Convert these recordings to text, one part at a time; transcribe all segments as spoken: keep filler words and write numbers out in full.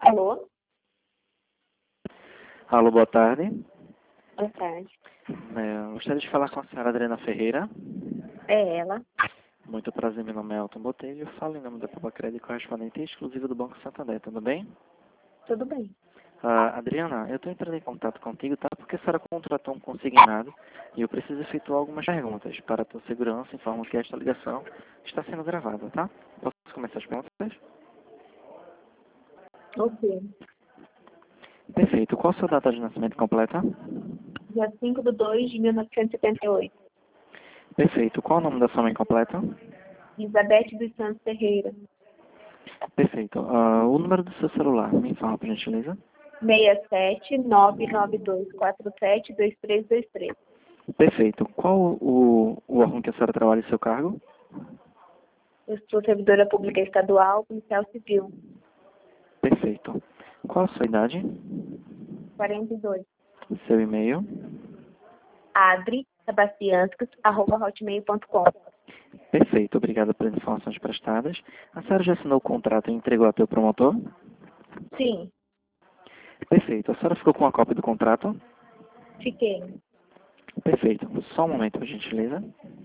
Alô? Alô, boa tarde. Boa tarde. É, gostaria de falar com a senhora Adriana Ferreira. É ela. Muito prazer, meu nome é Elton Botelho. Eu falo em nome da Papacred, correspondente exclusiva do Banco Santander, tudo bem? Tudo bem. Ah, Adriana, eu estou entrando em contato contigo, tá? Porque a senhora contratou um consignado e eu preciso efetuar algumas perguntas. Para a tua segurança, informo que esta ligação está sendo gravada, tá? Posso começar as perguntas? Ok. Perfeito. Qual a sua data de nascimento completa? Dia cinco de dois de mil novecentos e setenta e oito. Perfeito. Qual o nome da sua mãe completa? Elizabeth dos Santos Ferreira. Perfeito. Ah, o número do seu celular, me informa, por gentileza. seis sete nove nove dois quatro sete dois três dois três. Perfeito. Qual o, o órgão que a senhora trabalha em seu cargo? Eu sou servidora pública estadual, policial civil. Perfeito. Qual a sua idade? quarenta e dois. Seu e-mail? adri sebastianskas arroba hotmail ponto com. Perfeito. Obrigado pelas informações prestadas. A senhora já assinou o contrato e entregou a teu promotor? Sim, Perfeito. A senhora ficou com a cópia do contrato? fiquei. Perfeito. Só um momento, por gentileza.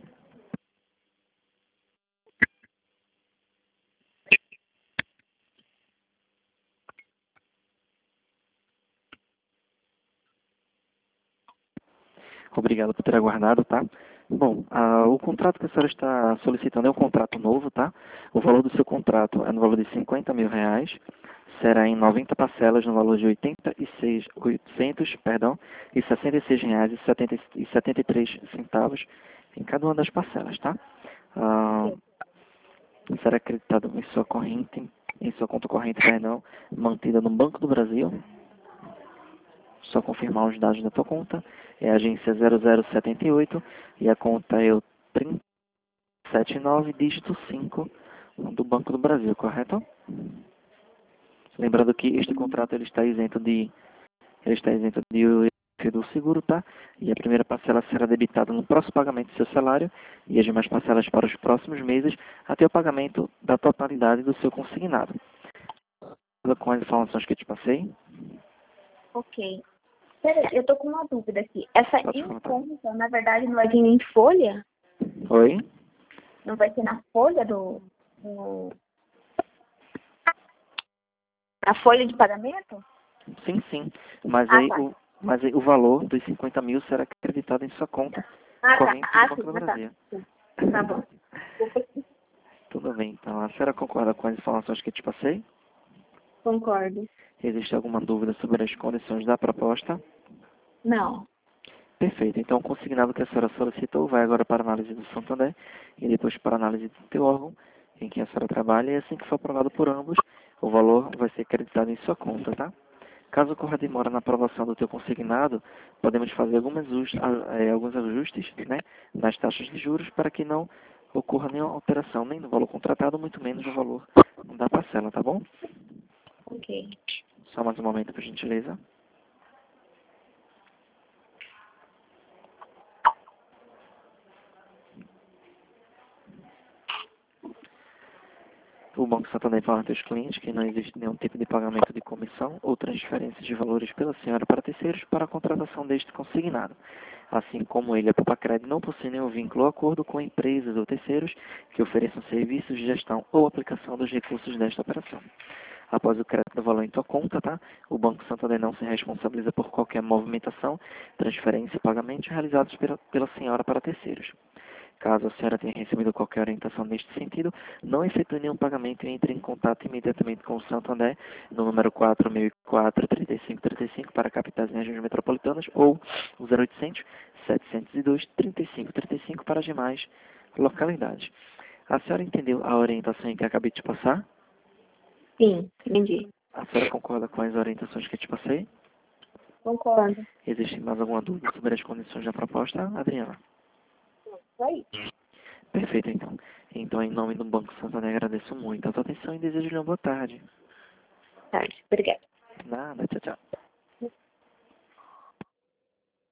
Obrigado por ter aguardado, tá? Bom, ah, o contrato que a senhora está solicitando é um contrato novo, tá? O valor do seu contrato é no valor de cinquenta mil reais. Será em noventa parcelas no valor de oitenta e seis, oitocentos, perdão, e sessenta e seis reais e setenta e setenta e três centavos em cada uma das parcelas, tá? Ah, será acreditado em sua corrente, em sua conta corrente, perdão, mantida no Banco do Brasil. Só confirmar os dados da tua conta. É a agência zero zero sete oito e a conta é o trinta e sete nove, dígito cinco do Banco do Brasil, correto? Lembrando que este contrato ele está isento de ele está isento de do seguro, tá? E a primeira parcela será debitada no próximo pagamento do seu salário e as demais parcelas para os próximos meses até o pagamento da totalidade do seu consignado. Com as informações que eu te passei, Ok. Peraí, eu tô com uma dúvida aqui. Essa pode contar. inconta, na verdade, não vai vir em folha? Oi? Não vai ser na folha do... do... A folha de pagamento? Sim, sim. Mas Ah, aí tá. o, mas aí o valor dos cinquenta mil será acreditado em sua conta Ah, tá. corrente do Ah, Banco sim. do Ah, tá. Brasil. Sim. Tá bom. Tudo bem, então. A senhora concorda com as informações que eu te passei? Concordo. Existe alguma dúvida sobre as condições da proposta? Não. Perfeito. Então, o consignado que a senhora solicitou vai agora para a análise do Santander e depois para a análise do teu órgão em que a senhora trabalha e assim que for aprovado por ambos, o valor vai ser acreditado em sua conta, tá? Caso ocorra demora na aprovação do teu consignado, podemos fazer algumas ajustes, eh, alguns ajustes, né, nas taxas de juros para que não ocorra nenhuma alteração nem no valor contratado, muito menos no valor da parcela, tá bom? Ok. Só mais um momento, por gentileza. O Banco Santander informa aos clientes que não existe nenhum tipo de pagamento de comissão ou transferência de valores pela senhora para terceiros para a contratação deste consignado. Assim como ele, a Papacred não possui nenhum vínculo ou acordo com empresas ou terceiros que ofereçam serviços de gestão ou aplicação dos recursos desta operação. Após o crédito do valor em tua conta, tá? O Banco Santander não se responsabiliza por qualquer movimentação, transferência e pagamento realizados pela, pela senhora para terceiros. Caso a senhora tenha recebido qualquer orientação neste sentido, não efetue nenhum pagamento e entre em contato imediatamente com o Santander no número quatro mil e quatro, trinta e cinco trinta e cinco para capitais e regiões metropolitanas ou o zero oitocentos, setecentos e dois, trinta e cinco trinta e cinco para as demais localidades. A senhora entendeu a orientação em que acabei de te passar? Sim, entendi. A senhora concorda com as orientações que eu te passei? Concordo. Existe mais alguma dúvida sobre as condições da proposta, Adriana? Só isso. Perfeito, então. Então, em nome do Banco Santander, agradeço muito a sua atenção e desejo-lhe uma boa tarde. Tarde. Obrigada. Nada, tchau, tchau.